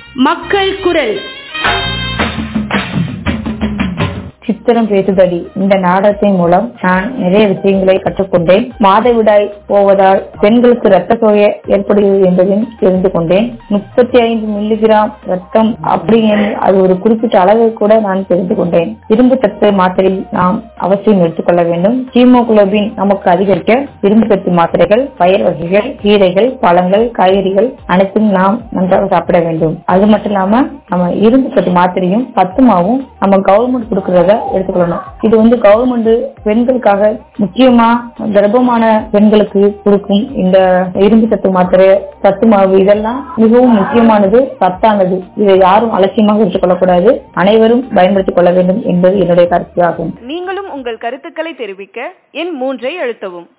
மக்கள் குரல். சித்திரம் பேசுதடி இந்த நாடகத்தின் மூலம் நான் நிறைய விஷயங்களை கற்றுக்கொண்டேன். மாதவிடாய் போவதால் பெண்களுக்கு ரத்த சோகை ஏற்படுகிறது என்பதையும் தெரிந்து கொண்டேன். 35 மில்லிகிராம் ரத்தம் அப்படி அது ஒரு குறிப்பிட்ட அளவை கூட நான் தெரிந்து கொண்டேன். இரும்பு சத்து மாத்திரை நாம் அவசியம் எடுத்துக்கொள்ள வேண்டும். ஹீமோகுளோபின் நமக்கு அதிகரிக்க இரும்பு சத்து மாத்திரைகள், பயிர் வகைகள், கீரைகள், பழங்கள், காய்கறிகள் அனைத்தும் நாம் நன்றாக சாப்பிட வேண்டும். அது மட்டும் இல்லாம நம்ம இரும்பு சத்து மாத்திரையும் 10 மாவும் நம்ம கவர்மெண்ட் கொடுக்கறத எடுத்துக்கொள்ளணும். இது கவர்மெண்ட் பெண்களுக்காக முக்கியமா கர்ப்பமான பெண்களுக்கு கொடுக்கும் இந்த இரும்பு சத்து மாத்திரை, சத்து மாவு இதெல்லாம் மிகவும் முக்கியமானது, சத்தானது. இதை யாரும் அலட்சியமாக எடுத்துக்கொள்ளக்கூடாது. அனைவரும் பயன்படுத்திக் கொள்ள வேண்டும் என்பது என்னுடைய கருத்து ஆகும். நீங்களும் உங்கள் கருத்துக்களை தெரிவிக்க எண் 3 அழுத்தவும்.